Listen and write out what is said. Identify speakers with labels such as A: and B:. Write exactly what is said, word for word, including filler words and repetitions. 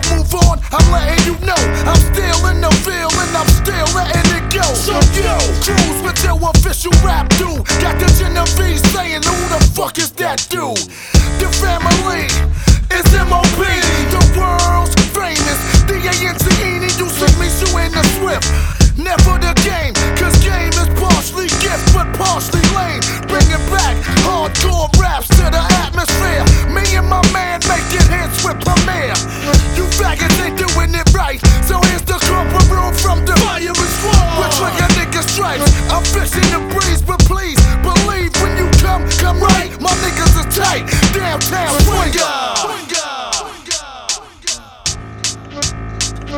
A: move on, I'm letting you know I'm still in the field and I'm still letting it go. So yo, cruise with your official rap dude. Got the Genovese saying who the fuck is that dude? The family is M O P, the world's famous D A N T E, you see me shooting the Swift.